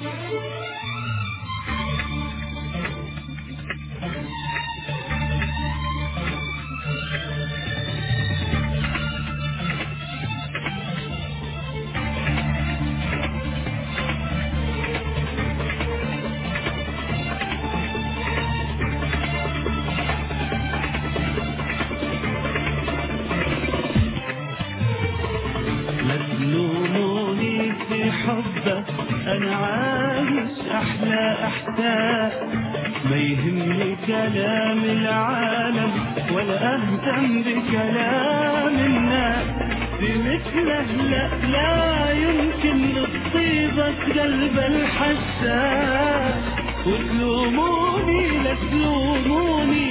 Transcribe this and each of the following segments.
تلوموني في حبك أنا عايش أحلى أحداث، ما يهمني كلام العالم ولا أهتم بكلام الناس. بمثله لا يمكن للطيبة قلب الحساس. وتلوموني لا تلوموني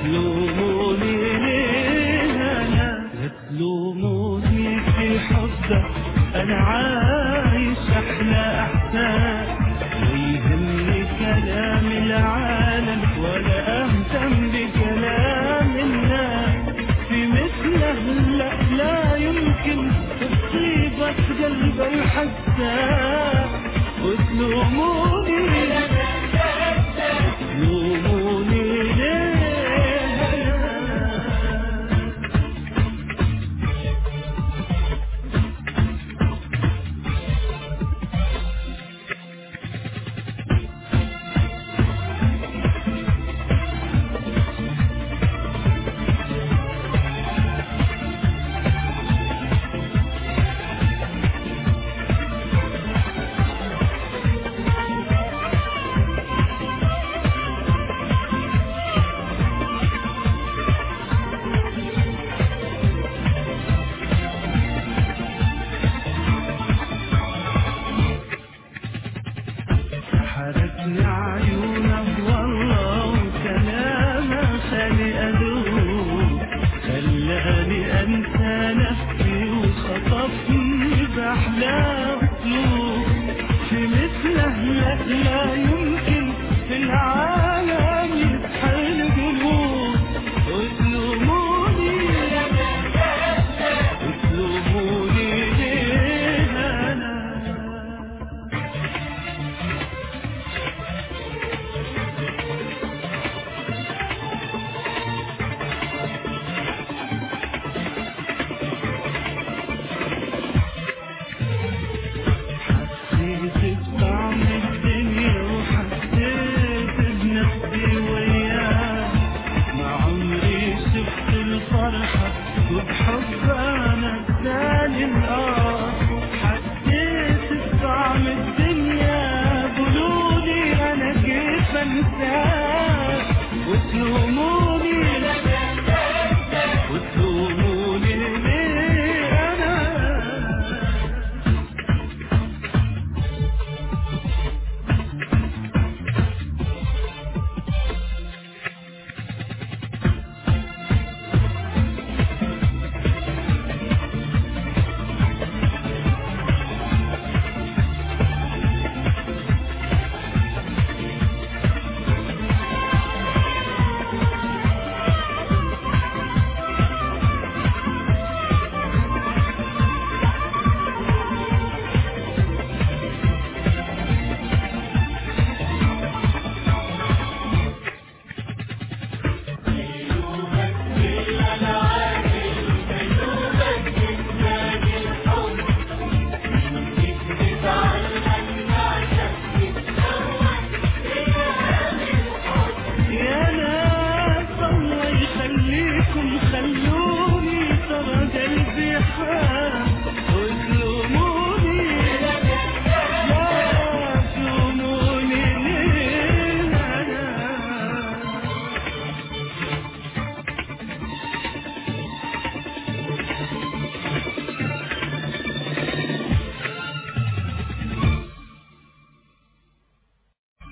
ليه أنا؟ لا تلوموني في حبك أنا عايش أحلى أحساس، ما يهمني كلام العالم ولا أهتم بكلام الناس. في مثله لا يمكن تصيبك قلب الحساس. وتلوموني ليه؟ حركني عيونك والله وكلامك خلي أدوب، خلاني أنسى نفسي وخطفني بأحلى أسلوب. في مثله لا يمكن في العالم يتحل قلوب. وتلوموني ليه أنا؟ حسيت بطعم الدنيا وحسيت بنفسي وياك، ما عمري شفت الفرحة وبحب أنا السالم. حسيت بطعم الدنيا قولولي أنا كيف أنساك. وتلوموني ليه أنا؟ خلوني ترى قلبي